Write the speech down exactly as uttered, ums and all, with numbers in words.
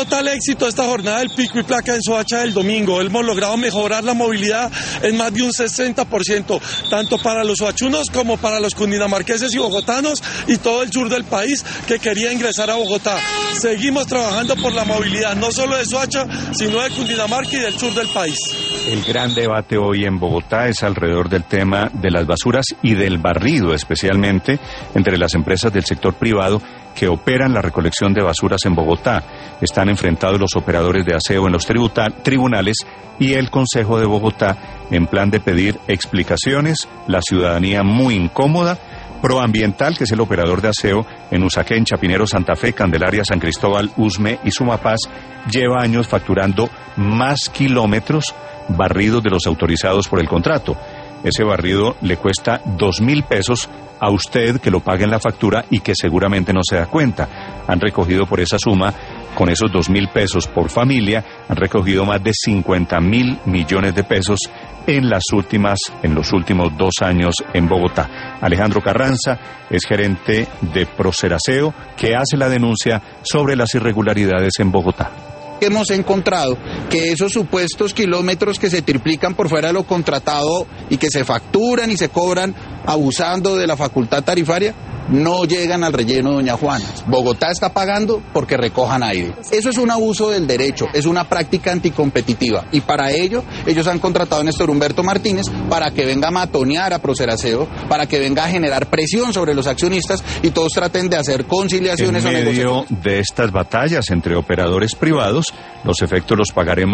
Total éxito esta jornada del pico y placa en Soacha del domingo. Hemos logrado mejorar la movilidad en más de un sesenta por ciento, tanto para los soachunos como para los cundinamarqueses y bogotanos y todo el sur del país que quería ingresar a Bogotá. Seguimos trabajando por la movilidad, no solo de Soacha, sino de Cundinamarca y del sur del país. El gran debate hoy en Bogotá es alrededor del tema de las basuras y del barrido, especialmente entre las empresas del sector privado que operan la recolección de basuras en Bogotá. Están enfrentados los operadores de aseo en los tributa- tribunales y el Consejo de Bogotá en plan de pedir explicaciones, la ciudadanía muy incómoda. Proambiental, que es el operador de aseo en Usaquén, Chapinero, Santa Fe, Candelaria, San Cristóbal, Usme y Sumapaz, lleva años facturando más kilómetros barridos de los autorizados por el contrato. Ese barrido le cuesta dos mil pesos a usted que lo pague en la factura y que seguramente no se da cuenta. Han recogido por esa suma, con esos dos mil pesos por familia, han recogido más de cincuenta mil millones de pesos en las últimas, en los últimos dos años en Bogotá. Alejandro Carranza es gerente de Proceraseo, que hace la denuncia sobre las irregularidades en Bogotá. Hemos encontrado que esos supuestos kilómetros que se triplican por fuera de lo contratado y que se facturan y se cobran abusando de la facultad tarifaria, no llegan al relleno Doña Juana. Bogotá está pagando porque recojan aire. Eso es un abuso del derecho, es una práctica anticompetitiva y para ello ellos han contratado a Néstor Humberto Martínez para que venga a matonear a Proceraseo, para que venga a generar presión sobre los accionistas y todos traten de hacer conciliaciones. En medio o negociaciones. de estas batallas entre operadores privados, los efectos los pagaremos